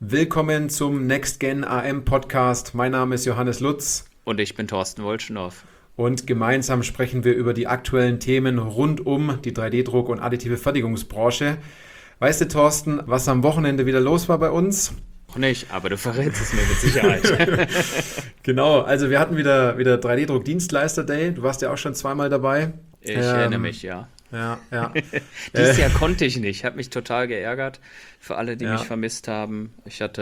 Willkommen zum Next Gen AM Podcast. Mein Name ist Johannes Lutz Und ich bin Thorsten Wolschenow. und gemeinsam sprechen wir über die aktuellen Themen rund um die 3D-Druck- und additive Fertigungsbranche. Weißt du, Thorsten, was am Wochenende wieder los war bei uns? Noch nicht, aber du verrätst es mir mit Sicherheit. Genau, also wir hatten wieder 3D-Druck-Dienstleister Day. Du warst ja auch schon zweimal dabei. Ich erinnere mich, ja. Ja. Dieses Jahr konnte ich nicht. Hat mich total geärgert. Für alle, die Ja. mich vermisst haben.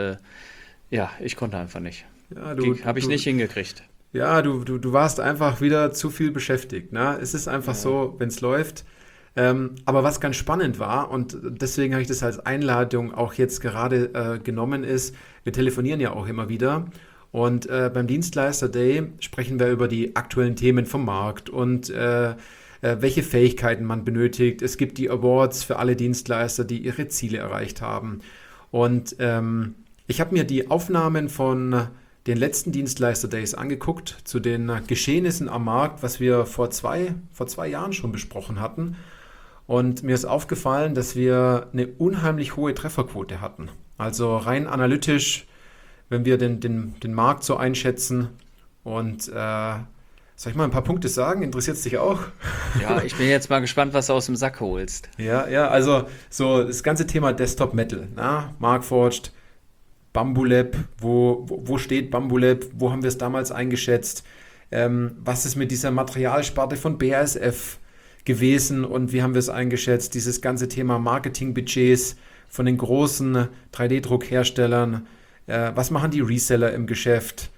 Ich konnte einfach nicht. Ja, Habe ich nicht hingekriegt. Ja, du warst einfach wieder zu viel beschäftigt. Ne? Es ist einfach Ja. so, wenn es läuft. Aber was ganz spannend war, und deswegen habe ich das als Einladung auch jetzt gerade genommen, ist, wir telefonieren ja auch immer wieder. Und beim Dienstleister Day sprechen wir über die aktuellen Themen vom Markt und welche Fähigkeiten man benötigt. Es gibt die Awards für alle Dienstleister, die ihre Ziele erreicht haben. Und ich habe mir die Aufnahmen von den letzten Dienstleister-Days angeguckt zu den Geschehnissen am Markt, was wir vor zwei Jahren schon besprochen hatten. Und mir ist aufgefallen, dass wir eine unheimlich hohe Trefferquote hatten. Also rein analytisch, wenn wir den Markt so einschätzen. Und soll ich mal ein paar Punkte sagen? Interessiert es dich auch? Ja, ich bin jetzt mal gespannt, was du aus dem Sack holst. Ja, also so das ganze Thema Desktop Metal, na? Markforged, Bambulab, wo steht Bambulab, wo haben wir es damals eingeschätzt, was ist mit dieser Materialsparte von BASF gewesen und wie haben wir es eingeschätzt, dieses ganze Thema Marketingbudgets von den großen 3D-Druckherstellern, was machen die Reseller im Geschäft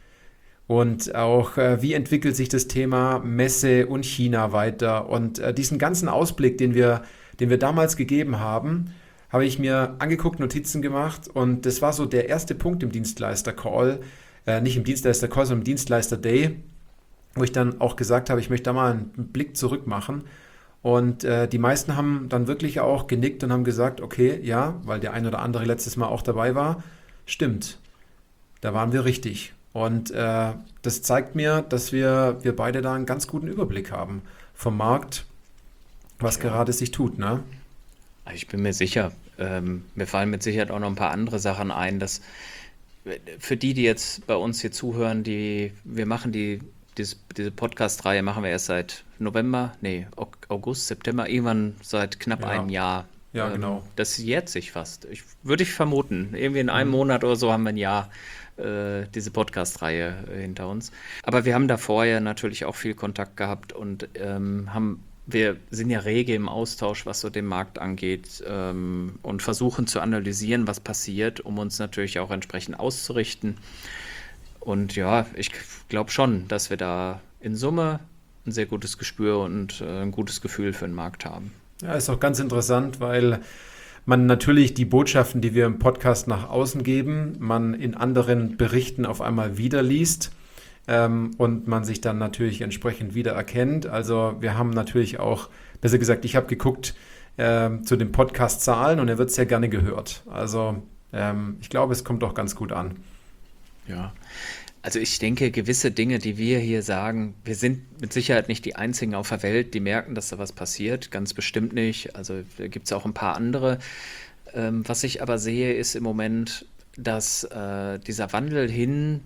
und auch wie entwickelt sich das Thema Messe und China weiter und diesen ganzen Ausblick, den wir damals gegeben haben, habe ich mir angeguckt, Notizen gemacht und das war so der erste Punkt im Dienstleister-Call, nicht im Dienstleister-Call, sondern im Dienstleister-Day, wo ich dann auch gesagt habe, ich möchte da mal einen Blick zurück machen und die meisten haben dann wirklich auch genickt und haben gesagt, okay, ja, weil der ein oder andere letztes Mal auch dabei war, stimmt, da waren wir richtig und das zeigt mir, dass wir beide da einen ganz guten Überblick haben vom Markt, was Ja. gerade sich tut, ne? Also ich bin mir sicher, mir fallen mit Sicherheit auch noch ein paar andere Sachen ein, dass für die jetzt bei uns hier zuhören, wir machen diese Podcast-Reihe machen wir erst seit August, September, irgendwann seit knapp Ja, einem Jahr. ja, genau. Das jährt sich fast. Würde ich vermuten. Irgendwie in einem Mhm. Monat oder so haben wir ein Jahr diese Podcast-Reihe hinter uns. Aber wir haben da vorher natürlich auch viel Kontakt gehabt und wir sind ja rege im Austausch, was so den Markt angeht, und versuchen zu analysieren, was passiert, um uns natürlich auch entsprechend auszurichten. Und ja, ich glaube schon, dass wir da in Summe ein sehr gutes Gespür und ein gutes Gefühl für den Markt haben. Ja, ist auch ganz interessant, weil man natürlich die Botschaften, die wir im Podcast nach außen geben, man in anderen Berichten auf einmal wieder liest und man sich dann natürlich entsprechend wiedererkennt. Also wir haben natürlich auch, besser gesagt, ich habe geguckt zu den Podcast-Zahlen und er wird sehr gerne gehört. Also ich glaube, es kommt auch ganz gut an. Ja, also ich denke, gewisse Dinge, die wir hier sagen, wir sind mit Sicherheit nicht die Einzigen auf der Welt, die merken, dass da was passiert, ganz bestimmt nicht. Also da gibt es auch ein paar andere. Was ich aber sehe, ist im Moment, dass dieser Wandel hin,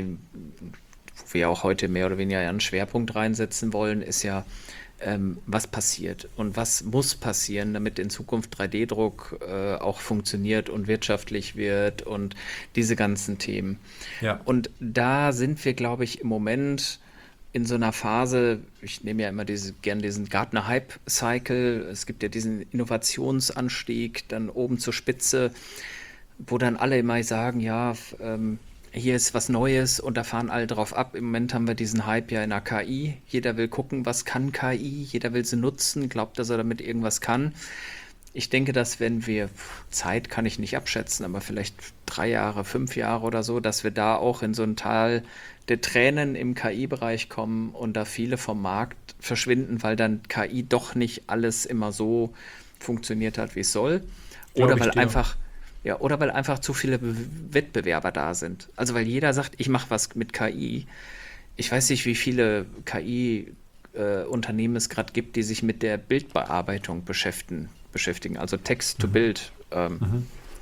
wo wir auch heute mehr oder weniger einen Schwerpunkt reinsetzen wollen, ist ja, was passiert und was muss passieren, damit in Zukunft 3D-Druck auch funktioniert und wirtschaftlich wird und diese ganzen Themen. Ja, Und da sind wir, glaube ich, im Moment in so einer Phase, ich nehme ja immer gern diesen Gartner-Hype-Cycle, es gibt ja diesen Innovationsanstieg, dann oben zur Spitze, wo dann alle immer sagen, ja, hier ist was Neues und da fahren alle drauf ab. Im Moment haben wir diesen Hype ja in der KI. Jeder will gucken, was kann KI, jeder will sie nutzen, glaubt, dass er damit irgendwas kann. Ich denke, dass wenn wir, Zeit kann ich nicht abschätzen, aber vielleicht 3 Jahre, 5 Jahre oder so, dass wir da auch in so ein Tal der Tränen im KI-Bereich kommen und da viele vom Markt verschwinden, weil dann KI doch nicht alles immer so funktioniert hat, wie es soll. glaube Oder ich weil dir. einfach, ja, oder weil einfach zu viele Wettbewerber da sind. Also weil jeder sagt, ich mache was mit KI. Ich weiß nicht, wie viele KI-Unternehmen es gerade gibt, die sich mit der Bildbearbeitung beschäftigen, also Text to Mhm. Bild. Mhm.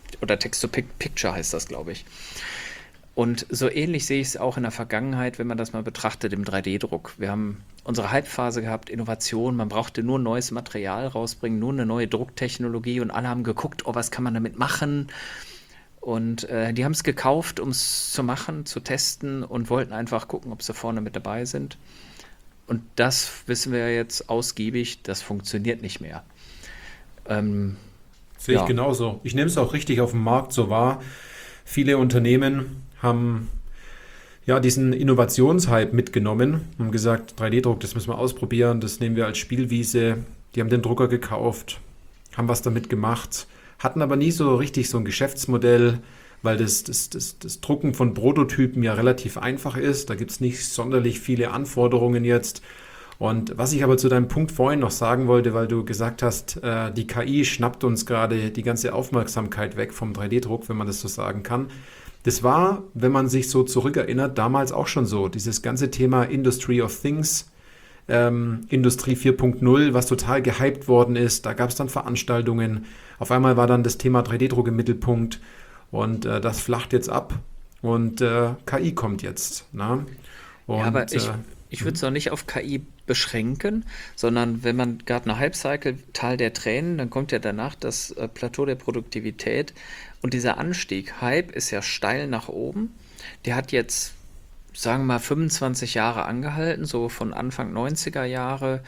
oder Text-to-Picture heißt das, glaube ich. Und so ähnlich sehe ich es auch in der Vergangenheit, wenn man das mal betrachtet im 3D-Druck. Wir haben unsere Hype-Phase gehabt, Innovation, man brauchte nur neues Material rausbringen, nur eine neue Drucktechnologie und alle haben geguckt, oh, was kann man damit machen? Und die haben es gekauft, um es zu machen, zu testen und wollten einfach gucken, ob sie vorne mit dabei sind. Und das wissen wir ja jetzt ausgiebig, das funktioniert nicht mehr. Ähm, Sehe ich ja, genauso. Ich nehme es auch richtig auf dem Markt so wahr. Viele Unternehmen haben ja diesen Innovationshype mitgenommen und haben gesagt, 3D-Druck, das müssen wir ausprobieren, das nehmen wir als Spielwiese. Die haben den Drucker gekauft, haben was damit gemacht, hatten aber nie so richtig so ein Geschäftsmodell, weil das Drucken von Prototypen ja relativ einfach ist. Da gibt es nicht sonderlich viele Anforderungen jetzt. Und was ich aber zu deinem Punkt vorhin noch sagen wollte, weil du gesagt hast, die KI schnappt uns gerade die ganze Aufmerksamkeit weg vom 3D-Druck, wenn man das so sagen kann. Das war, wenn man sich so zurückerinnert, damals auch schon so. Dieses ganze Thema Industry of Things, Industrie 4.0, was total gehypt worden ist. Da gab es dann Veranstaltungen. Auf einmal war dann das Thema 3D-Druck im Mittelpunkt und das flacht jetzt ab und KI kommt jetzt. Na? ja, aber Und ich würde es auch nicht auf KI beschränken, sondern wenn man Gartner Hype Cycle, Tal der Tränen, dann kommt ja danach das Plateau der Produktivität und dieser Anstieg, Hype ist ja steil nach oben, der hat jetzt, sagen wir mal, 25 Jahre angehalten, so von Anfang 90er Jahre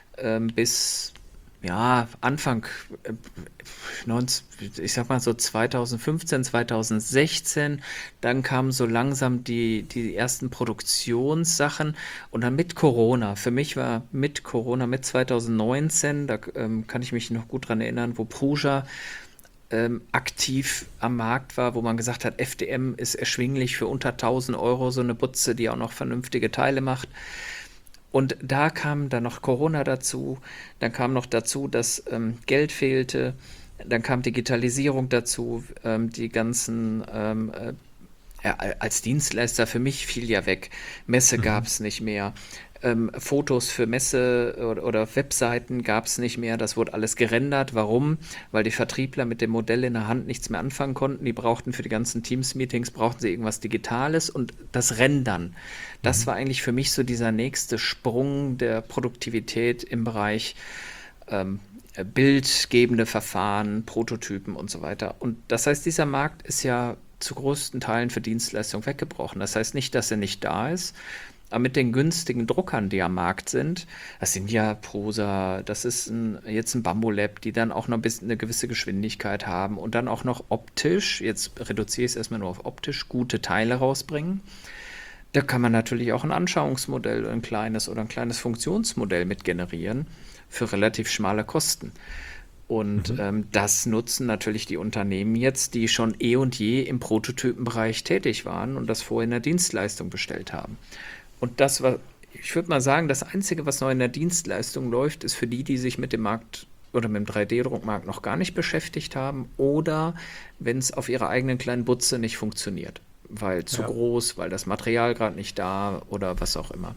bis ja, Anfang, 19, ich sag mal so 2015, 2016, dann kamen so langsam die ersten Produktionssachen und dann mit Corona. Für mich war mit Corona, mit 2019, da kann ich mich noch gut dran erinnern, wo Prusa aktiv am Markt war, wo man gesagt hat, FDM ist erschwinglich für unter 1.000 Euro, so eine Butze, die auch noch vernünftige Teile macht. Und da kam dann noch Corona dazu, dann kam noch dazu, dass Geld fehlte, dann kam Digitalisierung dazu, die ganzen, ja, als Dienstleister für mich fiel ja weg, Messe gab es nicht mehr, Fotos für Messe oder Webseiten gab es nicht mehr, das wurde alles gerendert. Warum? Weil die Vertriebler mit dem Modell in der Hand nichts mehr anfangen konnten. Die brauchten für die ganzen Teams-Meetings, brauchten sie irgendwas Digitales und das Rendern. Das war eigentlich für mich so dieser nächste Sprung der Produktivität im Bereich bildgebende Verfahren, Prototypen und so weiter. Und das heißt, dieser Markt ist ja zu größten Teilen für Dienstleistungen weggebrochen. Das heißt nicht, dass er nicht da ist, aber mit den günstigen Druckern, die am Markt sind, das sind ja Prusa, das ist jetzt ein Bambulab, die dann auch noch eine gewisse Geschwindigkeit haben und dann auch noch optisch, jetzt reduziere ich es erstmal nur auf optisch, gute Teile rausbringen. Da kann man natürlich auch ein Anschauungsmodell, ein kleines Funktionsmodell mit generieren für relativ schmale Kosten. Und das nutzen natürlich die Unternehmen jetzt, die schon eh und je im Prototypenbereich tätig waren und das vorher in der Dienstleistung bestellt haben. Und das war, ich würde mal sagen, das Einzige, was noch in der Dienstleistung läuft, ist für die, die sich mit dem Markt oder mit dem 3D-Druckmarkt noch gar nicht beschäftigt haben oder wenn es auf ihrer eigenen kleinen Butze nicht funktioniert, weil zu ja. groß, weil das Material gerade nicht da oder was auch immer.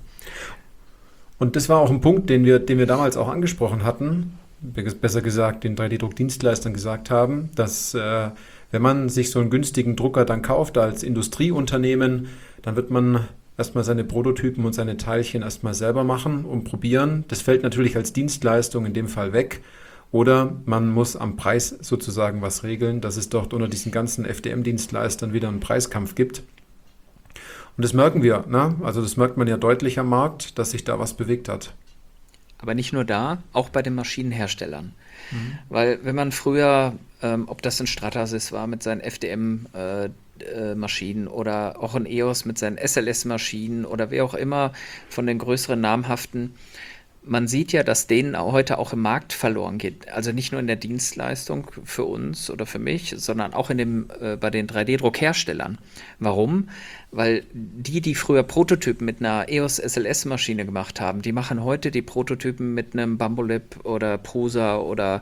Und das war auch ein Punkt, den wir damals auch angesprochen hatten, besser gesagt, den 3D-Druck-Dienstleistern gesagt haben, dass wenn man sich so einen günstigen Drucker dann kauft als Industrieunternehmen, dann wird man erstmal seine Prototypen und seine Teilchen erstmal selber machen und probieren. Das fällt natürlich als Dienstleistung in dem Fall weg. Oder man muss am Preis sozusagen was regeln, dass es dort unter diesen ganzen FDM-Dienstleistern wieder einen Preiskampf gibt. Und das merken wir, ne? Also das merkt man ja deutlich am Markt, dass sich da was bewegt hat. Aber nicht nur da, auch bei den Maschinenherstellern. Weil wenn man früher, ob das ein Stratasys war mit seinen FDM-Maschinen oder auch ein EOS mit seinen SLS-Maschinen oder wer auch immer von den größeren namhaften, man sieht ja, dass denen heute auch im Markt verloren geht. Also nicht nur in der Dienstleistung für uns oder für mich, sondern auch bei den 3D-Druckherstellern. Warum? Weil die früher Prototypen mit einer EOS SLS-Maschine gemacht haben, die machen heute die Prototypen mit einem Bambulab oder Prusa oder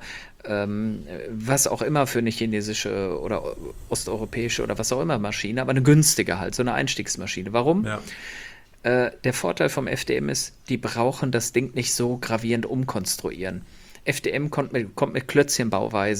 was auch immer für eine chinesische oder osteuropäische oder was auch immer Maschine, aber eine günstige halt, so eine Einstiegsmaschine. Warum? Ja. Der Vorteil vom FDM ist, die brauchen das Ding nicht so gravierend umkonstruieren. FDM kommt mit Klötzchenbauweise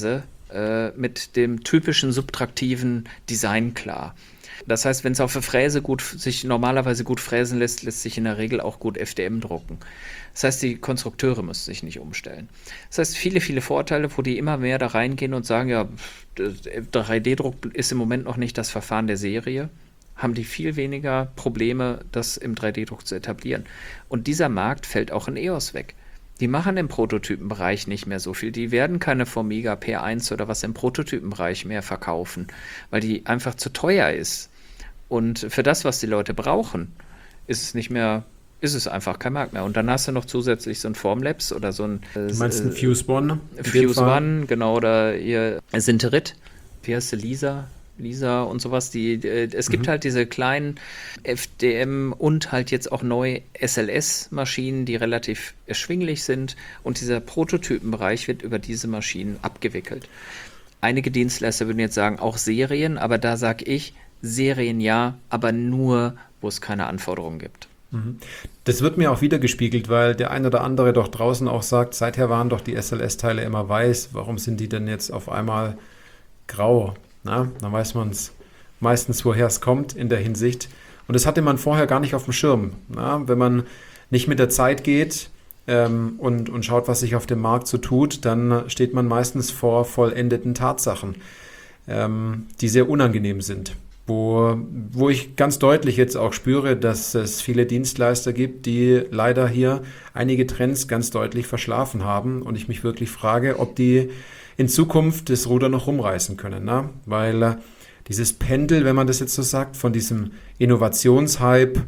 mit dem typischen subtraktiven Design klar. Das heißt, wenn es auf der Fräse sich normalerweise gut fräsen lässt, lässt sich in der Regel auch gut FDM drucken. Das heißt, die Konstrukteure müssen sich nicht umstellen. Das heißt, viele, viele Vorteile, wo die immer mehr da reingehen und sagen, ja, 3D-Druck ist im Moment noch nicht das Verfahren der Serie, haben die viel weniger Probleme, das im 3D-Druck zu etablieren. Und dieser Markt fällt auch in EOS weg. Die machen im Prototypenbereich nicht mehr so viel. Die werden keine Formiga P1 oder was im Prototypenbereich mehr verkaufen, weil die einfach zu teuer ist. Und für das, was die Leute brauchen, ist es einfach kein Markt mehr. Und dann hast du noch zusätzlich so ein Formlabs oder so ein Du meinst ein Fuse One? Fuse One, genau, oder ihr Sinterit. Wie heißt sie? Lisa und sowas. Es gibt halt diese kleinen FDM und halt jetzt auch neu SLS-Maschinen, die relativ erschwinglich sind. Und dieser Prototypenbereich wird über diese Maschinen abgewickelt. Einige Dienstleister würden jetzt sagen, auch Serien, aber da sage ich, Serien ja, aber nur, wo es keine Anforderungen gibt. Das wird mir auch wieder gespiegelt, weil der ein oder andere doch draußen auch sagt, seither waren doch die SLS-Teile immer weiß, warum sind die denn jetzt auf einmal grau? Na, dann weiß man es meistens, woher es kommt in der Hinsicht. Und das hatte man vorher gar nicht auf dem Schirm. Na, wenn man nicht mit der Zeit geht und schaut, was sich auf dem Markt so tut, dann steht man meistens vor vollendeten Tatsachen, die sehr unangenehm sind. Wo ich ganz deutlich jetzt auch spüre, dass es viele Dienstleister gibt, die leider hier einige Trends ganz deutlich verschlafen haben und ich mich wirklich frage, ob die in Zukunft das Ruder noch rumreißen können. Ne? Weil dieses Pendel, wenn man das jetzt so sagt, von diesem Innovationshype,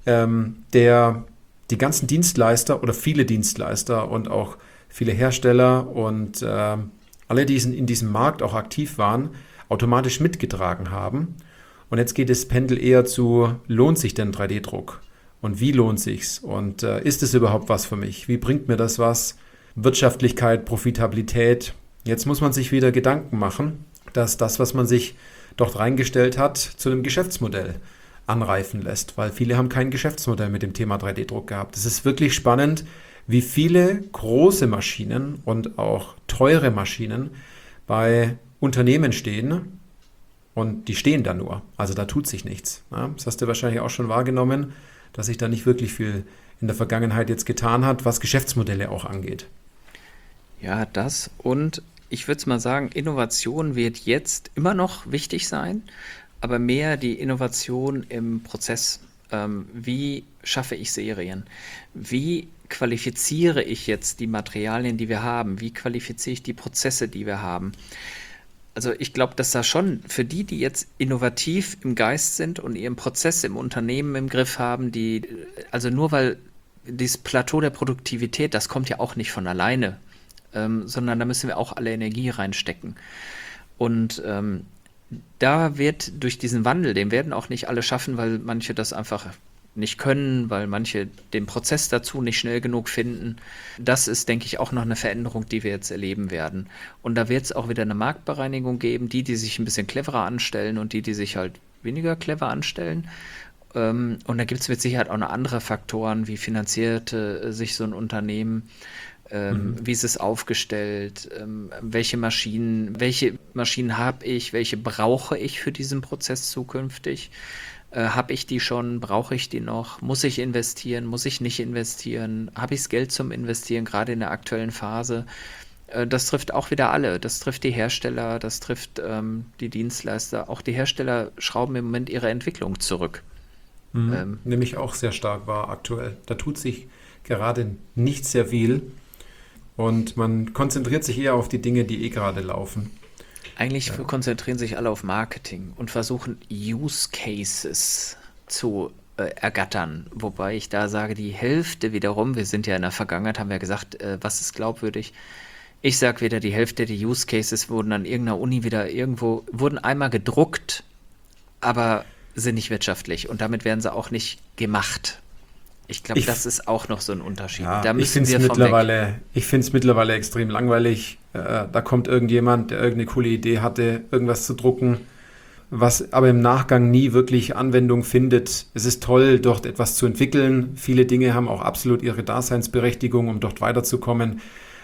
der die ganzen Dienstleister oder viele Dienstleister und auch viele Hersteller und alle, die in diesem Markt auch aktiv waren, automatisch mitgetragen haben. Und jetzt geht das Pendel eher zu, lohnt sich denn 3D-Druck? Und wie lohnt sich's? Und ist es überhaupt was für mich? Wie bringt mir das was? Wirtschaftlichkeit, Profitabilität. Jetzt muss man sich wieder Gedanken machen, dass das, was man sich dort reingestellt hat, zu einem Geschäftsmodell anreifen lässt. Weil viele haben kein Geschäftsmodell mit dem Thema 3D-Druck gehabt. Es ist wirklich spannend, wie viele große Maschinen und auch teure Maschinen bei Unternehmen stehen. Und die stehen da nur. Also da tut sich nichts. Ja, das hast du wahrscheinlich auch schon wahrgenommen, dass sich da nicht wirklich viel in der Vergangenheit jetzt getan hat, was Geschäftsmodelle auch angeht. Ja, das. Und ich würde es mal sagen, Innovation wird jetzt immer noch wichtig sein, aber mehr die Innovation im Prozess. Wie schaffe ich Serien? Wie qualifiziere ich jetzt die Materialien, die wir haben? Wie qualifiziere ich die Prozesse, die wir haben? Also ich glaube, dass da schon für die jetzt innovativ im Geist sind und ihren Prozess im Unternehmen im Griff haben, also nur weil dieses Plateau der Produktivität, das kommt ja auch nicht von alleine, sondern da müssen wir auch alle Energie reinstecken. Und da wird durch diesen Wandel, den werden auch nicht alle schaffen, weil manche das einfach nicht können, weil manche den Prozess dazu nicht schnell genug finden. Das ist, denke ich, auch noch eine Veränderung, die wir jetzt erleben werden. Und da wird es auch wieder eine Marktbereinigung geben, die sich ein bisschen cleverer anstellen und die sich halt weniger clever anstellen. Und da gibt es mit Sicherheit auch noch andere Faktoren, wie finanziert sich so ein Unternehmen, wie ist es aufgestellt, welche Maschinen habe ich, welche brauche ich für diesen Prozess zukünftig. Habe ich die schon? Brauche ich die noch? Muss ich investieren? Muss ich nicht investieren? Habe ich das Geld zum Investieren, gerade in der aktuellen Phase? Das trifft auch wieder alle. Das trifft die Hersteller, das trifft die Dienstleister. Auch die Hersteller schrauben im Moment ihre Entwicklung zurück. Nämlich auch sehr stark wahr aktuell. Da tut sich gerade nicht sehr viel und man konzentriert sich eher auf die Dinge, die gerade laufen. Eigentlich konzentrieren sich alle auf Marketing und versuchen Use Cases zu ergattern. Wobei ich da sage, die Hälfte wiederum, wir sind ja in der Vergangenheit, haben wir gesagt, was ist glaubwürdig? Ich sage wieder, die Hälfte der Use Cases wurden an irgendeiner Uni wurden einmal gedruckt, aber sind nicht wirtschaftlich und damit werden sie auch nicht gemacht. Ich glaube, das ist auch noch so ein Unterschied. Ja, da müssen ich finde es mittlerweile extrem langweilig. Da kommt irgendjemand, der irgendeine coole Idee hatte, irgendwas zu drucken, was aber im Nachgang nie wirklich Anwendung findet. Es ist toll, dort etwas zu entwickeln. Viele Dinge haben auch absolut ihre Daseinsberechtigung, um dort weiterzukommen.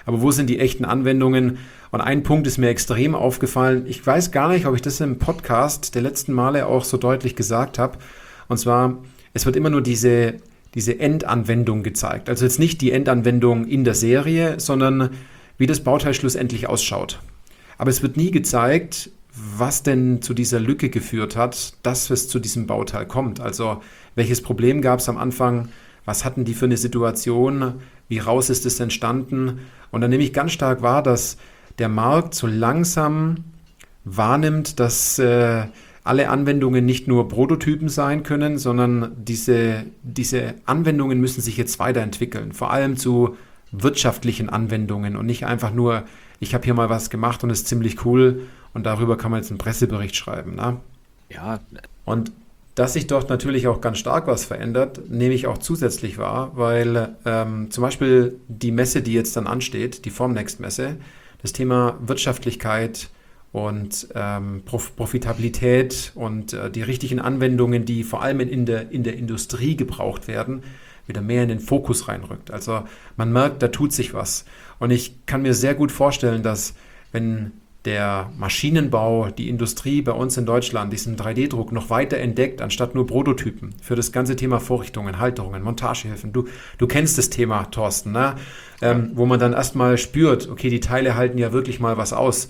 aber wo sind die echten Anwendungen? Und ein Punkt ist mir extrem aufgefallen. Ich weiß gar nicht, ob ich das im Podcast der letzten Male auch so deutlich gesagt habe. Und zwar, es wird immer nur diese Endanwendung gezeigt. Also jetzt nicht die Endanwendung in der Serie, sondern wie das Bauteil schlussendlich ausschaut. Aber es wird nie gezeigt, was denn zu dieser Lücke geführt hat, dass es zu diesem Bauteil kommt. Also welches Problem gab es am Anfang, was hatten die für eine Situation, wie raus ist es entstanden. Und dann nehme ich ganz stark wahr, dass der Markt so langsam wahrnimmt, dass alle Anwendungen nicht nur Prototypen sein können, sondern diese Anwendungen müssen sich jetzt weiterentwickeln. Vor allem zu wirtschaftlichen Anwendungen und nicht einfach nur, ich habe hier mal was gemacht und es ist ziemlich cool und darüber kann man jetzt einen Pressebericht schreiben. Ne? Ja, Und dass sich dort natürlich auch ganz stark was verändert, nehme ich auch zusätzlich wahr, weil zum Beispiel die Messe, die jetzt dann ansteht, die Formnext-Messe, das Thema Wirtschaftlichkeit und Profitabilität und die richtigen Anwendungen, die vor allem in der Industrie gebraucht werden, wieder mehr in den Fokus reinrückt. Also man merkt, da tut sich was. Und ich kann mir sehr gut vorstellen, dass wenn der Maschinenbau, die Industrie bei uns in Deutschland diesen 3D-Druck noch weiter entdeckt, anstatt nur Prototypen für das ganze Thema Vorrichtungen, Halterungen, Montagehilfen. Du kennst das Thema, Thorsten, ne? Wo man dann erstmal spürt, okay, die Teile halten ja wirklich mal was aus.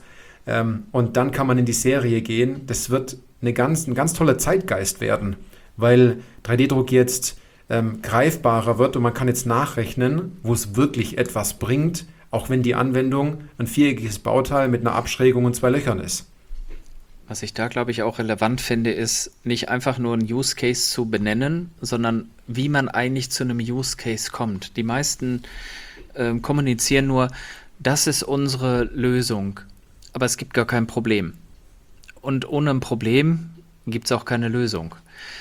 Und dann kann man in die Serie gehen. Das wird ein ganz toller Zeitgeist werden, weil 3D-Druck jetzt greifbarer wird und man kann jetzt nachrechnen, wo es wirklich etwas bringt, auch wenn die Anwendung ein viereckiges Bauteil mit einer Abschrägung und 2 Löchern ist. was ich da, glaube ich, auch relevant finde, ist nicht einfach nur einen Use Case zu benennen, sondern wie man eigentlich zu einem Use Case kommt. Die meisten kommunizieren nur, das ist unsere Lösung, aber es gibt gar kein Problem. Und ohne ein Problem gibt es auch keine Lösung.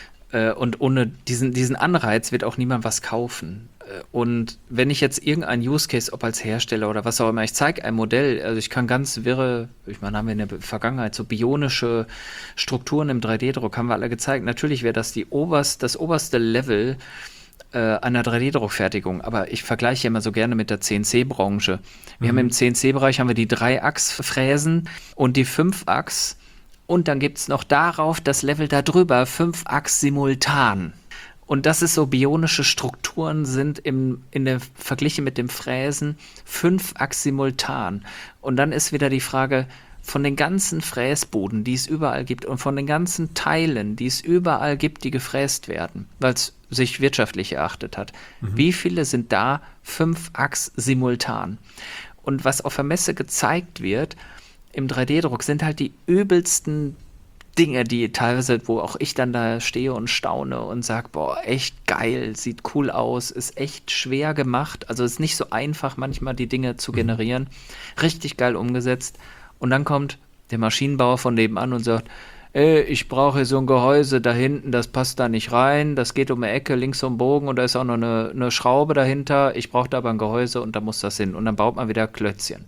Und ohne diesen Anreiz wird auch niemand was kaufen. Und wenn ich jetzt irgendein Use Case, ob als Hersteller oder was auch immer, ich zeige ein Modell, also ich kann ganz wirre, ich meine, haben wir in der Vergangenheit so bionische Strukturen im 3D-Druck, haben wir alle gezeigt. Natürlich wäre das das oberste Level einer 3D-Druckfertigung, aber ich vergleiche immer so gerne mit der CNC-Branche. Wir haben im CNC-Bereich haben wir die 3-Achs-Fräsen und die 5-Achs und dann gibt es noch darauf das Level darüber, 5-Achs simultan. Und das ist so, bionische Strukturen sind verglichen mit dem Fräsen 5-Achs simultan. Und dann ist wieder die Frage, von den ganzen Fräsbuden, die es überall gibt und von den ganzen Teilen, die es überall gibt, die gefräst werden, weil es sich wirtschaftlich erachtet hat, wie viele sind da 5-Achs simultan? Und was auf der Messe gezeigt wird im 3D-Druck, sind halt die übelsten Dinge, die teilweise, wo auch ich dann da stehe und staune und sage, boah, echt geil, sieht cool aus, ist echt schwer gemacht, also ist nicht so einfach manchmal die Dinge zu generieren, richtig geil umgesetzt. Und dann kommt der Maschinenbauer von nebenan und sagt, ich brauche hier so ein Gehäuse da hinten, das passt da nicht rein, das geht um eine Ecke, links um den Bogen und da ist auch noch eine Schraube dahinter, ich brauche da aber ein Gehäuse und da muss das hin. Und dann baut man wieder Klötzchen.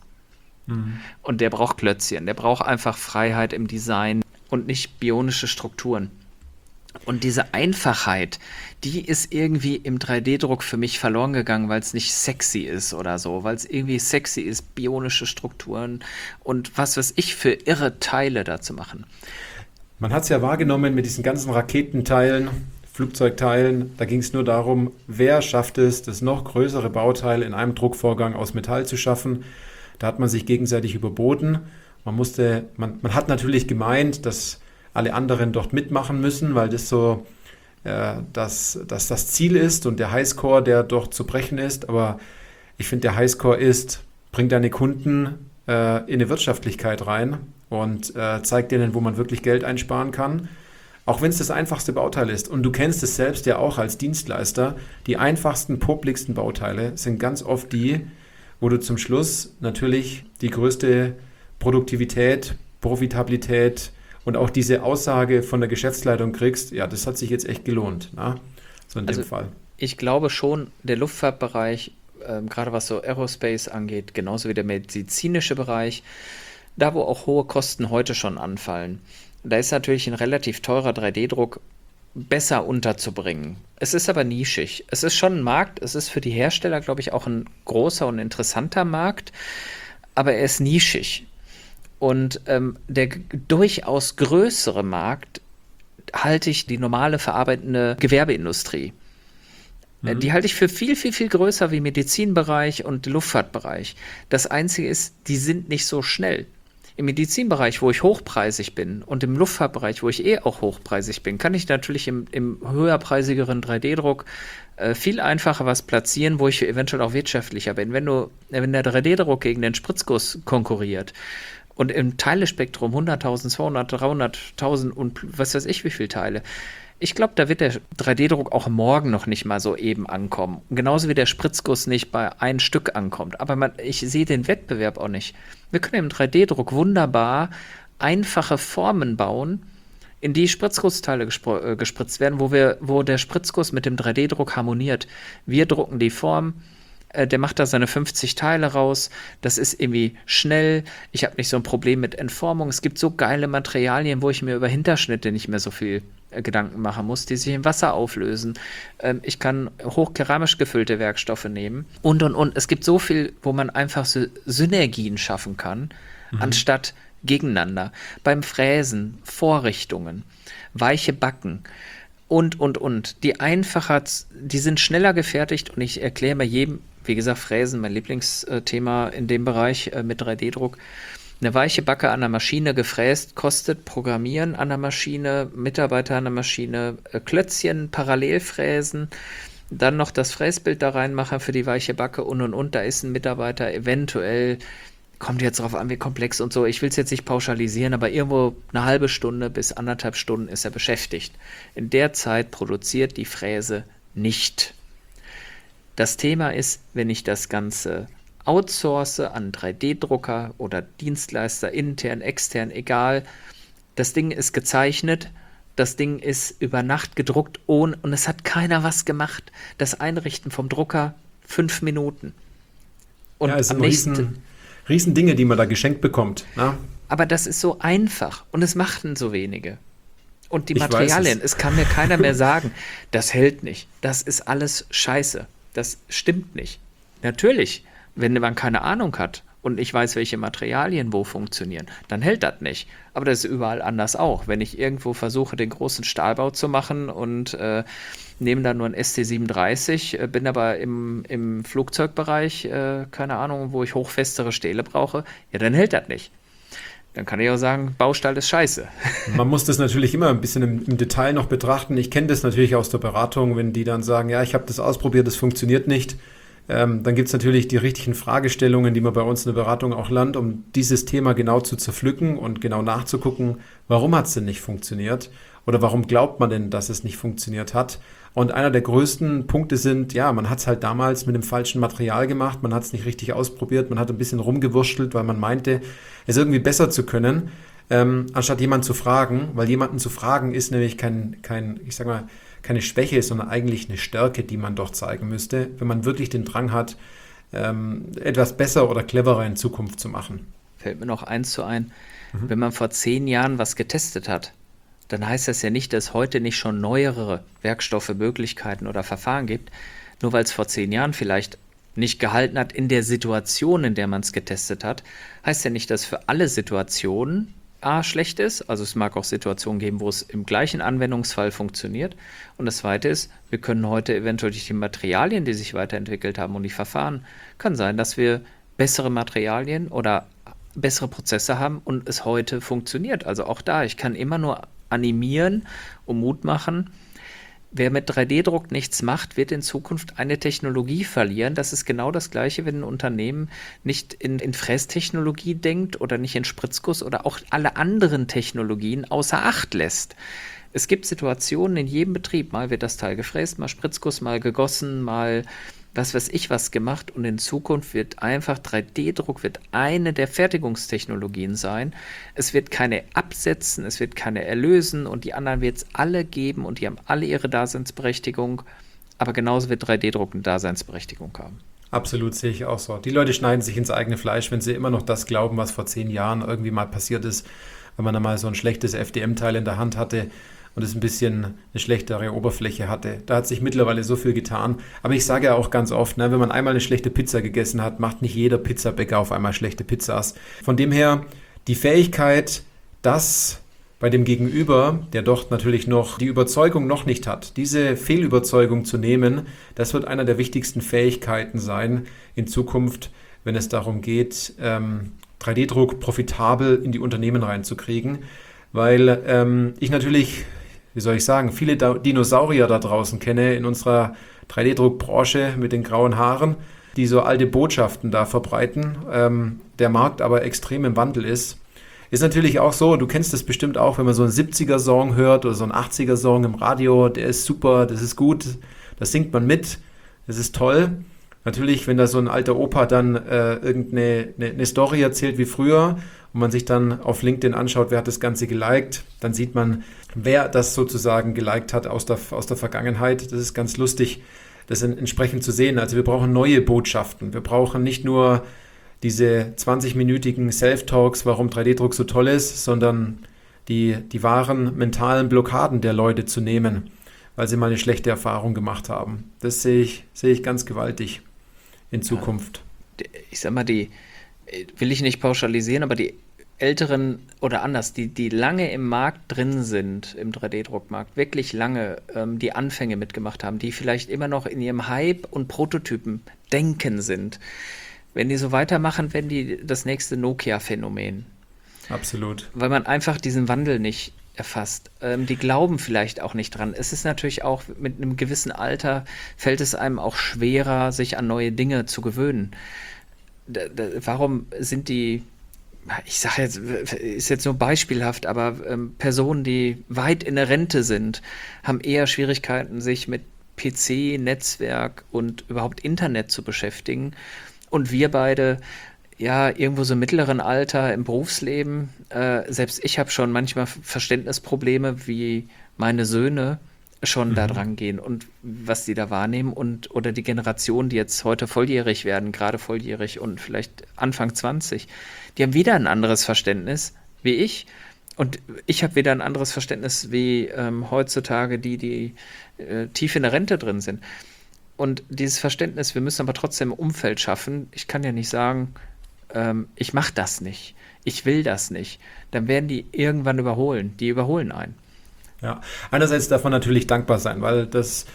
Und der braucht Klötzchen, der braucht einfach Freiheit im Design und nicht bionische Strukturen. Und diese Einfachheit, die ist irgendwie im 3D-Druck für mich verloren gegangen, weil es nicht sexy ist oder so, weil es irgendwie sexy ist, bionische Strukturen und was weiß ich für irre Teile da zu machen. Man hat es ja wahrgenommen mit diesen ganzen Raketenteilen, Flugzeugteilen, da ging es nur darum, wer schafft es, das noch größere Bauteil in einem Druckvorgang aus Metall zu schaffen. Da hat man sich gegenseitig überboten. Man hat natürlich gemeint, dass alle anderen dort mitmachen müssen, weil das so dass das Ziel ist und der Highscore, der dort zu brechen ist. Aber ich finde, der Highscore bringt deine Kunden in eine Wirtschaftlichkeit rein und zeigt denen, wo man wirklich Geld einsparen kann. Auch wenn es das einfachste Bauteil ist. Und du kennst es selbst ja auch als Dienstleister. Die einfachsten, popligsten Bauteile sind ganz oft die, wo du zum Schluss natürlich die größte Produktivität, Profitabilität und auch diese Aussage von der Geschäftsleitung kriegst, ja, das hat sich jetzt echt gelohnt, na? So in dem Fall. Ich glaube schon, der Luftfahrtbereich, gerade was so Aerospace angeht, genauso wie der medizinische Bereich, da wo auch hohe Kosten heute schon anfallen, da ist natürlich ein relativ teurer 3D-Druck besser unterzubringen. Es ist aber nischig. Es ist schon ein Markt, es ist für die Hersteller, glaube ich, auch ein großer und interessanter Markt, aber er ist nischig. Und der durchaus größere Markt halte ich die normale verarbeitende Gewerbeindustrie. Die halte ich für viel, viel, viel größer wie Medizinbereich und Luftfahrtbereich. Das Einzige ist, die sind nicht so schnell. Im Medizinbereich, wo ich hochpreisig bin, und im Luftfahrtbereich, wo ich auch hochpreisig bin, kann ich natürlich im höherpreisigeren 3D-Druck viel einfacher was platzieren, wo ich eventuell auch wirtschaftlicher bin. Wenn der 3D-Druck gegen den Spritzguss konkurriert und im Teilespektrum 100.000, 200, 300.000 und was weiß ich wie viele Teile, ich glaube, da wird der 3D-Druck auch morgen noch nicht mal so eben ankommen. Genauso wie der Spritzguss nicht bei ein Stück ankommt. Aber ich sehe den Wettbewerb auch nicht. Wir können im 3D-Druck wunderbar einfache Formen bauen, in die Spritzgussteile gespritzt werden, wo der Spritzguss mit dem 3D-Druck harmoniert. Wir drucken die Form, der macht da seine 50 Teile raus, das ist irgendwie schnell, ich habe nicht so ein Problem mit Entformung, es gibt so geile Materialien, wo ich mir über Hinterschnitte nicht mehr so viel Gedanken machen muss, die sich im Wasser auflösen. Ich kann hochkeramisch gefüllte Werkstoffe nehmen und. Es gibt so viel, wo man einfach so Synergien schaffen kann, anstatt gegeneinander. Beim Fräsen, Vorrichtungen, weiche Backen und. Die sind schneller gefertigt und ich erkläre mal jedem, wie gesagt, Fräsen, mein Lieblingsthema in dem Bereich mit 3D-Druck. Eine weiche Backe an der Maschine gefräst kostet Programmieren an der Maschine, Mitarbeiter an der Maschine, Klötzchen parallel fräsen, dann noch das Fräsbild da reinmachen für die weiche Backe und. Da ist ein Mitarbeiter eventuell, kommt jetzt drauf an, wie komplex und so, ich will es jetzt nicht pauschalisieren, aber irgendwo eine halbe Stunde bis 1,5 Stunden ist er beschäftigt. In der Zeit produziert die Fräse nicht. Das Thema ist, wenn ich das Ganze outsource an 3D-Drucker oder Dienstleister, intern, extern, egal. Das Ding ist gezeichnet, das Ding ist über Nacht gedruckt und es hat keiner was gemacht. Das Einrichten vom Drucker 5 Minuten. Und ja, es sind riesen Dinge, die man da geschenkt bekommt. Ne? Aber das ist so einfach und es machten so wenige. Und die Materialien, es kann mir keiner mehr sagen, das hält nicht, das ist alles scheiße, das stimmt nicht. Natürlich, wenn man keine Ahnung hat und ich weiß, welche Materialien wo funktionieren, dann hält das nicht. Aber das ist überall anders auch. Wenn ich irgendwo versuche, den großen Stahlbau zu machen und nehme dann nur ein ST37, bin aber im Flugzeugbereich, keine Ahnung, wo ich hochfestere Stähle brauche, ja, dann hält das nicht. Dann kann ich auch sagen, Baustahl ist scheiße. Man muss das natürlich immer ein bisschen im Detail noch betrachten. Ich kenne das natürlich aus der Beratung, wenn die dann sagen, ja, ich habe das ausprobiert, das funktioniert nicht. Dann gibt es natürlich die richtigen Fragestellungen, die man bei uns in der Beratung auch lernt, um dieses Thema genau zu zerpflücken und genau nachzugucken, warum hat es denn nicht funktioniert oder warum glaubt man denn, dass es nicht funktioniert hat. Und einer der größten Punkte sind, ja, man hat es halt damals mit dem falschen Material gemacht, man hat es nicht richtig ausprobiert, man hat ein bisschen rumgewurschtelt, weil man meinte, es irgendwie besser zu können, anstatt jemanden zu fragen, weil jemanden zu fragen ist nämlich keine Schwäche, sondern eigentlich eine Stärke, die man doch zeigen müsste, wenn man wirklich den Drang hat, etwas besser oder cleverer in Zukunft zu machen. Fällt mir noch eins ein, wenn man vor 10 Jahren was getestet hat, dann heißt das ja nicht, dass heute nicht schon neuere Werkstoffe, Möglichkeiten oder Verfahren gibt, nur weil es vor 10 Jahren vielleicht nicht gehalten hat in der Situation, in der man es getestet hat, heißt ja nicht, dass für alle Situationen schlecht ist. Also es mag auch Situationen geben, wo es im gleichen Anwendungsfall funktioniert. Und das Zweite ist, wir können heute eventuell durch die Materialien, die sich weiterentwickelt haben und die Verfahren, kann sein, dass wir bessere Materialien oder bessere Prozesse haben und es heute funktioniert. Also auch da, ich kann immer nur animieren und Mut machen. Wer mit 3D-Druck nichts macht, wird in Zukunft eine Technologie verlieren. Das ist genau das Gleiche, wenn ein Unternehmen nicht in Frästechnologie denkt oder nicht in Spritzguss oder auch alle anderen Technologien außer Acht lässt. Es gibt Situationen in jedem Betrieb, mal wird das Teil gefräst, mal Spritzguss, mal gegossen, mal was weiß ich was gemacht und in Zukunft wird einfach 3D-Druck wird eine der Fertigungstechnologien sein. Es wird keine absetzen, es wird keine erlösen und die anderen wird es alle geben und die haben alle ihre Daseinsberechtigung, aber genauso wird 3D-Druck eine Daseinsberechtigung haben. Absolut, sehe ich auch so. Die Leute schneiden sich ins eigene Fleisch, wenn sie immer noch das glauben, was vor 10 Jahren irgendwie mal passiert ist, wenn man da mal so ein schlechtes FDM-Teil in der Hand hatte und es ein bisschen eine schlechtere Oberfläche hatte. Da hat sich mittlerweile so viel getan. Aber ich sage ja auch ganz oft, ne, wenn man einmal eine schlechte Pizza gegessen hat, macht nicht jeder Pizzabäcker auf einmal schlechte Pizzas. Von dem her die Fähigkeit, dass bei dem Gegenüber, der doch natürlich noch die Überzeugung noch nicht hat, diese Fehlüberzeugung zu nehmen, das wird einer der wichtigsten Fähigkeiten sein in Zukunft, wenn es darum geht, 3D-Druck profitabel in die Unternehmen reinzukriegen, weil ich natürlich, wie soll ich sagen, viele Dinosaurier da draußen kenne in unserer 3D-Druck-Branche mit den grauen Haaren, die so alte Botschaften da verbreiten, der Markt aber extrem im Wandel ist. Ist natürlich auch so, du kennst das bestimmt auch, wenn man so einen 70er-Song hört oder so einen 80er-Song im Radio, der ist super, das ist gut, das singt man mit, das ist toll. Natürlich, wenn da so ein alter Opa dann irgendeine Story erzählt wie früher und man sich dann auf LinkedIn anschaut, wer hat das Ganze geliked, dann sieht man, wer das sozusagen geliked hat aus der Vergangenheit. Das ist ganz lustig, das entsprechend zu sehen. Also wir brauchen neue Botschaften. Wir brauchen nicht nur diese 20-minütigen Self-Talks, warum 3D-Druck so toll ist, sondern die wahren mentalen Blockaden der Leute zu nehmen, weil sie mal eine schlechte Erfahrung gemacht haben. Das sehe ich ganz gewaltig in Zukunft. Ich sag mal, will ich nicht pauschalisieren, aber die Älteren oder anders, die lange im Markt drin sind, im 3D-Druckmarkt, wirklich lange die Anfänge mitgemacht haben, die vielleicht immer noch in ihrem Hype und Prototypen denken sind. Wenn die so weitermachen, werden die das nächste Nokia-Phänomen. Absolut. Weil man einfach diesen Wandel nicht erfasst. Die glauben vielleicht auch nicht dran. Es ist natürlich auch, mit einem gewissen Alter fällt es einem auch schwerer, sich an neue Dinge zu gewöhnen. Warum sind die, ich sage jetzt, ist jetzt nur beispielhaft, aber Personen, die weit in der Rente sind, haben eher Schwierigkeiten, sich mit PC, Netzwerk und überhaupt Internet zu beschäftigen. Und wir beide, ja, irgendwo so im mittleren Alter im Berufsleben, selbst ich habe schon manchmal Verständnisprobleme, wie meine Söhne schon da dran gehen und was die da wahrnehmen oder die Generation, die jetzt heute volljährig werden, gerade volljährig und vielleicht Anfang 20, die haben wieder ein anderes Verständnis wie ich. Und ich habe wieder ein anderes Verständnis wie heutzutage die tief in der Rente drin sind. Und dieses Verständnis, wir müssen aber trotzdem ein Umfeld schaffen. Ich kann ja nicht sagen, ich mache das nicht, ich will das nicht. Dann werden die irgendwann überholen. Die überholen einen. Ja, einerseits darf man natürlich dankbar sein, weil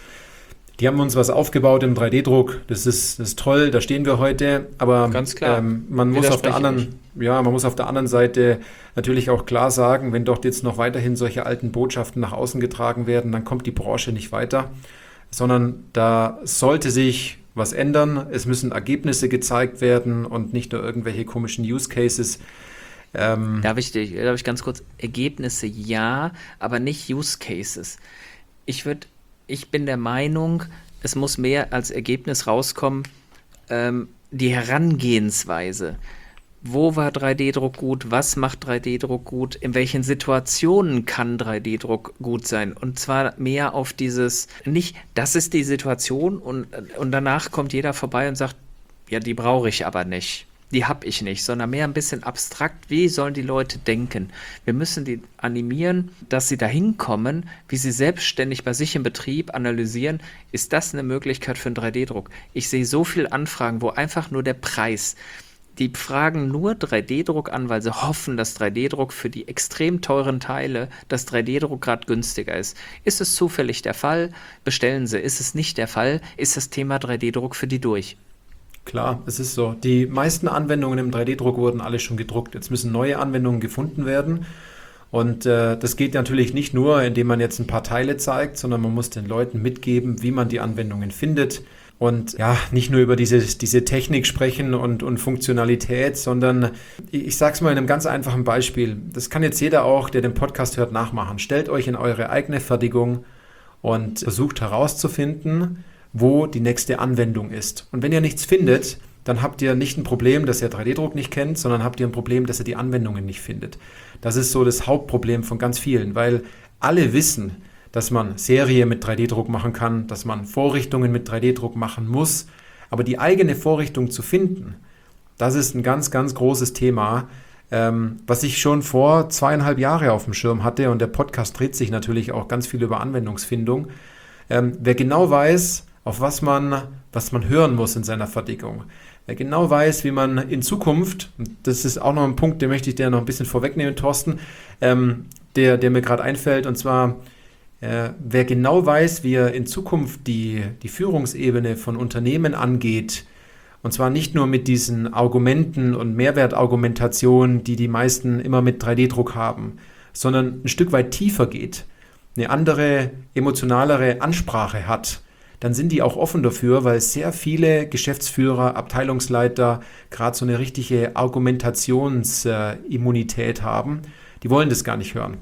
die haben uns was aufgebaut im 3D-Druck. Das ist toll, da stehen wir heute. Aber ganz klar. Man muss auf der anderen Seite natürlich auch klar sagen, wenn dort jetzt noch weiterhin solche alten Botschaften nach außen getragen werden, dann kommt die Branche nicht weiter. Sondern da sollte sich was ändern. Es müssen Ergebnisse gezeigt werden und nicht nur irgendwelche komischen Use Cases. Darf ich ganz kurz, Ergebnisse ja, aber nicht Use Cases. Ich bin der Meinung, es muss mehr als Ergebnis rauskommen, die Herangehensweise. Wo war 3D-Druck gut? Was macht 3D-Druck gut? In welchen Situationen kann 3D-Druck gut sein? Und zwar mehr auf dieses, nicht, das ist die Situation und danach kommt jeder vorbei und sagt, ja, die brauche ich aber nicht. Die habe ich nicht, sondern mehr ein bisschen abstrakt, wie sollen die Leute denken? Wir müssen die animieren, dass sie dahin kommen, wie sie selbstständig bei sich im Betrieb analysieren, ist das eine Möglichkeit für einen 3D-Druck? Ich sehe so viele Anfragen, wo einfach nur der Preis, die fragen nur 3D-Druck an, weil sie hoffen, dass 3D-Druck für die extrem teuren Teile, dass 3D-Druck gerade günstiger ist. Ist es zufällig der Fall? Bestellen sie. Ist es nicht der Fall? Ist das Thema 3D-Druck für die durch? Klar, es ist so. Die meisten Anwendungen im 3D-Druck wurden alle schon gedruckt. Jetzt müssen neue Anwendungen gefunden werden. Und das geht natürlich nicht nur, indem man jetzt ein paar Teile zeigt, sondern man muss den Leuten mitgeben, wie man die Anwendungen findet. Und ja, nicht nur über diese Technik sprechen und Funktionalität, sondern ich sage es mal in einem ganz einfachen Beispiel. Das kann jetzt jeder auch, der den Podcast hört, nachmachen. Stellt euch in eure eigene Fertigung und versucht herauszufinden, wo die nächste Anwendung ist. Und wenn ihr nichts findet, dann habt ihr nicht ein Problem, dass ihr 3D-Druck nicht kennt, sondern habt ihr ein Problem, dass ihr die Anwendungen nicht findet. Das ist so das Hauptproblem von ganz vielen, weil alle wissen, dass man Serie mit 3D-Druck machen kann, dass man Vorrichtungen mit 3D-Druck machen muss. Aber die eigene Vorrichtung zu finden, das ist ein ganz, ganz großes Thema, Was ich schon vor 2,5 Jahren auf dem Schirm hatte, und der Podcast dreht sich natürlich auch ganz viel über Anwendungsfindung. Wer genau weiß, auf was man hören muss in seiner Fertigung, wer genau weiß, wie man in Zukunft, und das ist auch noch ein Punkt, den möchte ich dir noch ein bisschen vorwegnehmen, Thorsten, der mir gerade einfällt, und zwar, wer genau weiß, wie er in Zukunft die Führungsebene von Unternehmen angeht, und zwar nicht nur mit diesen Argumenten und Mehrwertargumentationen, die die meisten immer mit 3D-Druck haben, sondern ein Stück weit tiefer geht, eine andere, emotionalere Ansprache hat, dann sind die auch offen dafür, weil sehr viele Geschäftsführer, Abteilungsleiter gerade so eine richtige Argumentationsimmunität haben. Die wollen das gar nicht hören.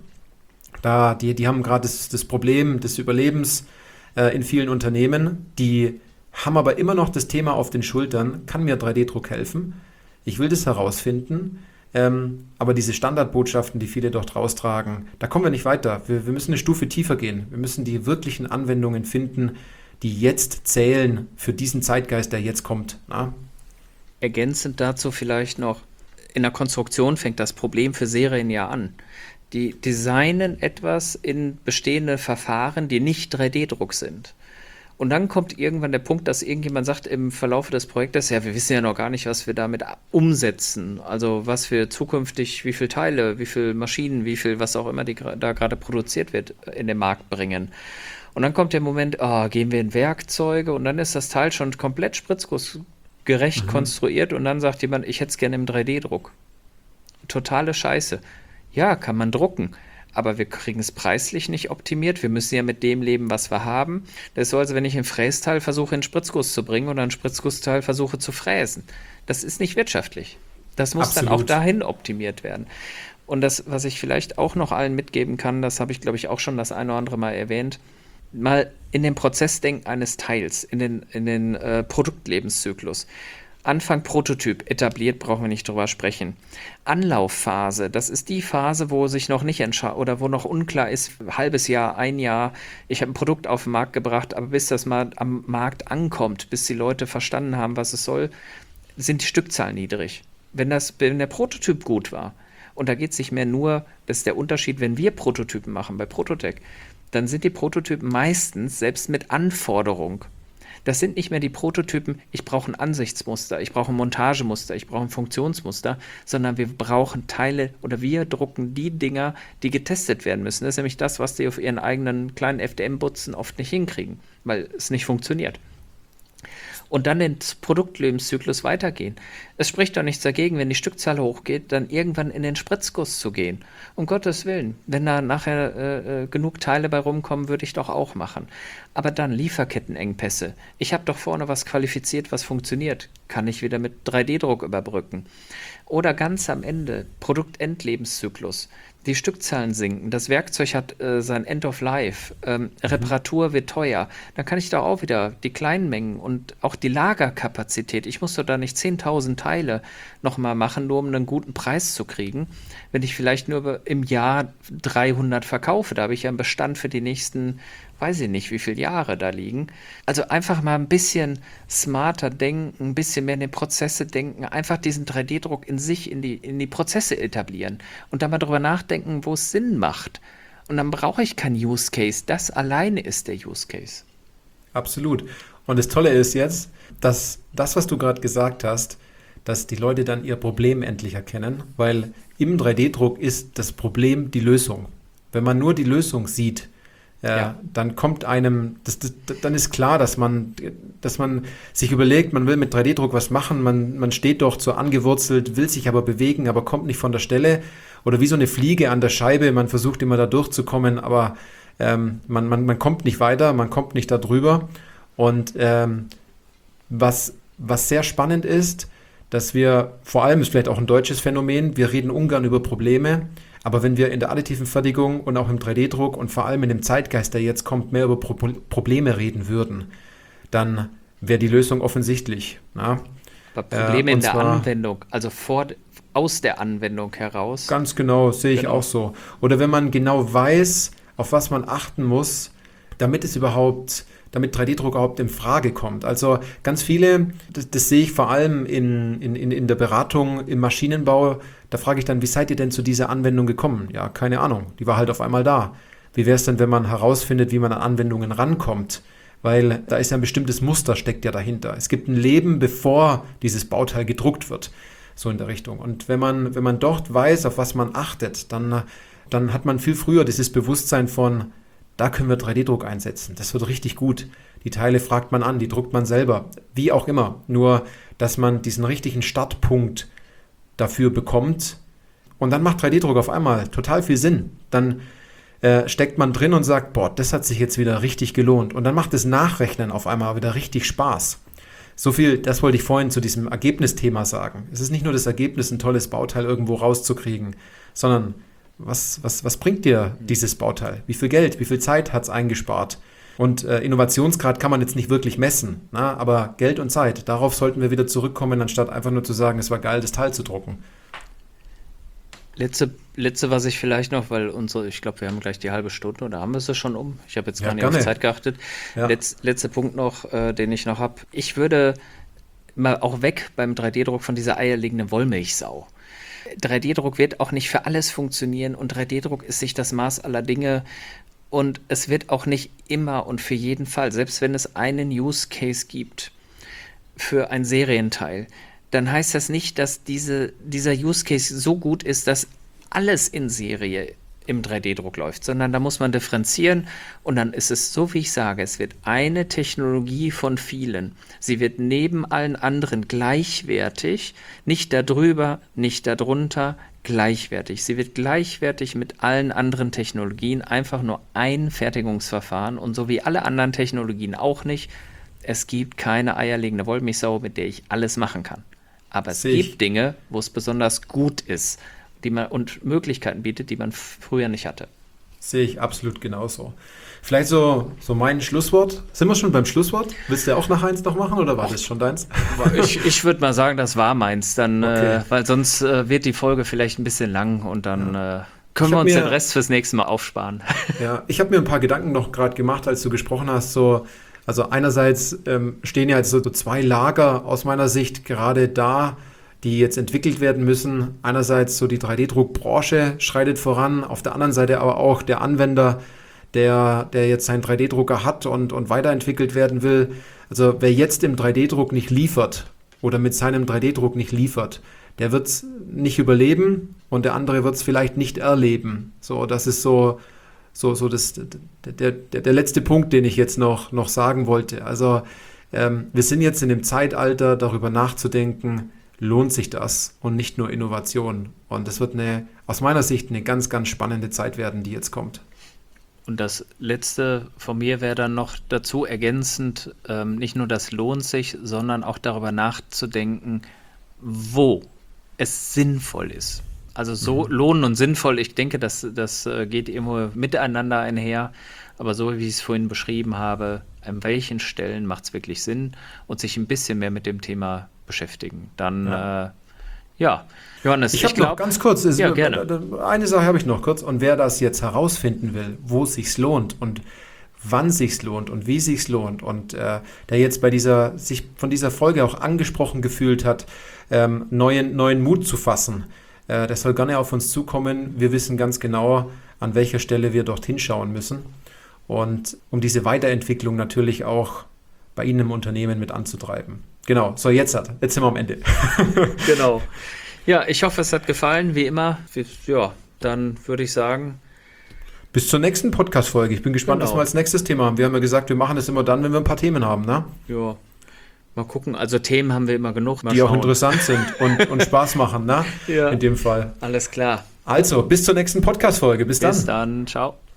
Die haben gerade das Problem des Überlebens in vielen Unternehmen, die haben aber immer noch das Thema auf den Schultern, kann mir 3D-Druck helfen? Ich will das herausfinden, aber diese Standardbotschaften, die viele dort raustragen, da kommen wir nicht weiter. Wir müssen eine Stufe tiefer gehen. Wir müssen die wirklichen Anwendungen finden, die jetzt zählen für diesen Zeitgeist, der jetzt kommt. Na? Ergänzend dazu vielleicht noch, in der Konstruktion fängt das Problem für Serien ja an. Die designen etwas in bestehende Verfahren, die nicht 3D-Druck sind. Und dann kommt irgendwann der Punkt, dass irgendjemand sagt im Verlauf des Projektes, ja, wir wissen ja noch gar nicht, was wir damit umsetzen. Also was wir zukünftig, wie viele Teile, wie viele Maschinen, wie viel, was auch immer da gerade produziert wird, in den Markt bringen. Und dann kommt der Moment, gehen wir in Werkzeuge, und dann ist das Teil schon komplett spritzgussgerecht konstruiert, und dann sagt jemand, ich hätte es gerne im 3D-Druck. Totale Scheiße. Ja, kann man drucken. Aber wir kriegen es preislich nicht optimiert. Wir müssen ja mit dem leben, was wir haben. Das ist so, als wenn ich ein Frästeil versuche, in Spritzguss zu bringen oder ein Spritzgussteil versuche zu fräsen. Das ist nicht wirtschaftlich. Das muss dann auch dahin optimiert werden. Und das, was ich vielleicht auch noch allen mitgeben kann, das habe ich, glaube ich, auch schon das eine oder andere Mal erwähnt, mal in den Prozessdenken eines Teils, in den Produktlebenszyklus. Anfang Prototyp etabliert, brauchen wir nicht drüber sprechen. Anlaufphase, das ist die Phase, wo sich noch nicht oder wo noch unklar ist, halbes Jahr, ein Jahr, ich habe ein Produkt auf den Markt gebracht, aber bis das mal am Markt ankommt, bis die Leute verstanden haben, was es soll, sind die Stückzahlen niedrig. Wenn der Prototyp gut war, und da geht es nicht mehr nur, das ist der Unterschied, wenn wir Prototypen machen bei Prototech, dann sind die Prototypen meistens selbst mit Anforderung. Das sind nicht mehr die Prototypen, ich brauche ein Ansichtsmuster, ich brauche ein Montagemuster, ich brauche ein Funktionsmuster, sondern wir brauchen Teile oder wir drucken die Dinger, die getestet werden müssen. Das ist nämlich das, was die auf ihren eigenen kleinen FDM-Butzen oft nicht hinkriegen, weil es nicht funktioniert. Und dann den Produktlebenszyklus weitergehen. Es spricht doch nichts dagegen, wenn die Stückzahl hochgeht, dann irgendwann in den Spritzguss zu gehen. Um Gottes Willen, wenn da nachher genug Teile bei rumkommen, würde ich doch auch machen. Aber dann Lieferkettenengpässe. Ich habe doch vorne was qualifiziert, was funktioniert. Kann ich wieder mit 3D-Druck überbrücken. Oder ganz am Ende, Produktendlebenszyklus. Die Stückzahlen sinken, das Werkzeug hat sein End of Life, Reparatur wird teuer, dann kann ich da auch wieder die kleinen Mengen und auch die Lagerkapazität, ich muss doch da nicht 10.000 Teile nochmal machen, nur um einen guten Preis zu kriegen, wenn ich vielleicht nur im Jahr 300 verkaufe, da habe ich ja einen Bestand für die nächsten, weiß ich nicht, wie viele Jahre da liegen. Also einfach mal ein bisschen smarter denken, ein bisschen mehr in die Prozesse denken, einfach diesen 3D-Druck in sich, in die Prozesse etablieren und dann mal drüber nachdenken, wo es Sinn macht. Und dann brauche ich keinen Use Case. Das alleine ist der Use Case. Absolut. Und das Tolle ist jetzt, dass das, was du gerade gesagt hast, dass die Leute dann ihr Problem endlich erkennen, weil im 3D-Druck ist das Problem die Lösung. Wenn man nur die Lösung sieht, dann kommt einem, dann ist klar, dass man sich überlegt, man will mit 3D-Druck was machen, man steht dort so angewurzelt, will sich aber bewegen, aber kommt nicht von der Stelle oder wie so eine Fliege an der Scheibe, man versucht immer da durchzukommen, aber man kommt nicht weiter, man kommt nicht da drüber. Und was sehr spannend ist, dass wir, vor allem ist vielleicht auch ein deutsches Phänomen, wir reden ungern über Probleme, aber wenn wir in der additiven Fertigung und auch im 3D-Druck und vor allem in dem Zeitgeist, der jetzt kommt, mehr über Probleme reden würden, dann wäre die Lösung offensichtlich. Na? Aber Probleme in der Anwendung, also aus der Anwendung heraus. Ganz genau, sehe ich auch so. Oder wenn man genau weiß, auf was man achten muss, damit 3D-Druck überhaupt in Frage kommt. Also ganz viele, das sehe ich vor allem in der Beratung, im Maschinenbau, Da frage ich dann, wie seid ihr denn zu dieser Anwendung gekommen? Ja, keine Ahnung, die war halt auf einmal da. Wie wäre es denn, wenn man herausfindet, wie man an Anwendungen rankommt? Weil da ist ja ein bestimmtes Muster, steckt ja dahinter. Es gibt ein Leben, bevor dieses Bauteil gedruckt wird, so in der Richtung. Und wenn man dort weiß, auf was man achtet, dann hat man viel früher dieses Bewusstsein von, da können wir 3D-Druck einsetzen. Das wird richtig gut. Die Teile fragt man an, die druckt man selber. Wie auch immer. Nur, dass man diesen richtigen Startpunkt dafür bekommt. Und dann macht 3D-Druck auf einmal total viel Sinn. Dann steckt man drin und sagt, boah, das hat sich jetzt wieder richtig gelohnt. Und dann macht das Nachrechnen auf einmal wieder richtig Spaß. So viel, das wollte ich vorhin zu diesem Ergebnisthema sagen. Es ist nicht nur das Ergebnis, ein tolles Bauteil irgendwo rauszukriegen, sondern was bringt dir dieses Bauteil? Wie viel Geld, wie viel Zeit hat es eingespart? Und Innovationsgrad kann man jetzt nicht wirklich messen, aber Geld und Zeit, darauf sollten wir wieder zurückkommen, anstatt einfach nur zu sagen, es war geil, das Teil zu drucken. Letzte, was ich vielleicht noch, weil ich glaube, wir haben gleich die halbe Stunde oder haben wir es schon um? Ich habe jetzt gar nicht auf Zeit geachtet. Ja. Letzter Punkt noch, den ich noch habe. Ich würde mal auch weg beim 3D-Druck von dieser eierlegenden Wollmilchsau. 3D-Druck wird auch nicht für alles funktionieren und 3D-Druck ist nicht das Maß aller Dinge und es wird auch nicht immer und für jeden Fall, selbst wenn es einen Use Case gibt für ein Serienteil, dann heißt das nicht, dass dieser Use Case so gut ist, dass alles in Serie im 3D-Druck läuft, sondern da muss man differenzieren und dann ist es so, wie ich sage, es wird eine Technologie von vielen. Sie wird neben allen anderen gleichwertig, nicht darüber, nicht darunter, gleichwertig. Sie wird gleichwertig mit allen anderen Technologien, einfach nur ein Fertigungsverfahren und so wie alle anderen Technologien auch nicht. Es gibt keine eierlegende Wollmilchsau, mit der ich alles machen kann. Aber es gibt Dinge, wo es besonders gut ist, und Möglichkeiten bietet, die man früher nicht hatte. Sehe ich absolut genauso. Vielleicht so mein Schlusswort. Sind wir schon beim Schlusswort? Willst du auch noch eins noch machen oder war das schon deins? Ich würde mal sagen, das war meins, dann, okay. Weil sonst wird die Folge vielleicht ein bisschen lang und dann können wir uns den Rest fürs nächste Mal aufsparen. Ja, ich habe mir ein paar Gedanken noch gerade gemacht, als du gesprochen hast. Also einerseits stehen ja jetzt so zwei Lager aus meiner Sicht gerade da, die jetzt entwickelt werden müssen. Einerseits so die 3D-Druckbranche schreitet voran, auf der anderen Seite aber auch der Anwender, der jetzt seinen 3D-Drucker hat und weiterentwickelt werden will. Also wer jetzt im 3D-Druck nicht liefert oder mit seinem 3D-Druck nicht liefert, der wird es nicht überleben und der andere wird es vielleicht nicht erleben. So, das ist so der letzte Punkt, den ich jetzt noch sagen wollte. Also wir sind jetzt in dem Zeitalter, darüber nachzudenken, lohnt sich das und nicht nur Innovation. Und das wird aus meiner Sicht eine ganz, ganz spannende Zeit werden, die jetzt kommt. Und das Letzte von mir wäre dann noch dazu ergänzend, nicht nur das lohnt sich, sondern auch darüber nachzudenken, wo es sinnvoll ist. Also so lohnen und sinnvoll, ich denke, das geht immer miteinander einher, aber so wie ich es vorhin beschrieben habe, an welchen Stellen macht es wirklich Sinn und sich ein bisschen mehr mit dem Thema beschäftigen. Dann, Johannes, ich glaube, ganz kurz, gerne. Eine Sache habe ich noch kurz, und wer das jetzt herausfinden will, wo es sich lohnt und wann sich's lohnt und wie sich's lohnt und der jetzt sich von dieser Folge auch angesprochen gefühlt hat, neuen Mut zu fassen, der soll gerne auf uns zukommen. Wir wissen ganz genau, an welcher Stelle wir dorthin schauen müssen und um diese Weiterentwicklung natürlich auch bei Ihnen im Unternehmen mit anzutreiben. Genau, so jetzt sind wir am Ende. Genau. Ja, ich hoffe, es hat gefallen, wie immer. Ja, dann würde ich sagen, bis zur nächsten Podcast-Folge. Ich bin gespannt, was wir als nächstes Thema haben. Wir haben ja gesagt, wir machen das immer dann, wenn wir ein paar Themen haben, ne? Ja, mal gucken. Also Themen haben wir immer genug. Die auch interessant sind und Spaß machen, ne? Ja. In dem Fall. Alles klar. Also, bis zur nächsten Podcast-Folge. Bis dann. Bis dann. Ciao.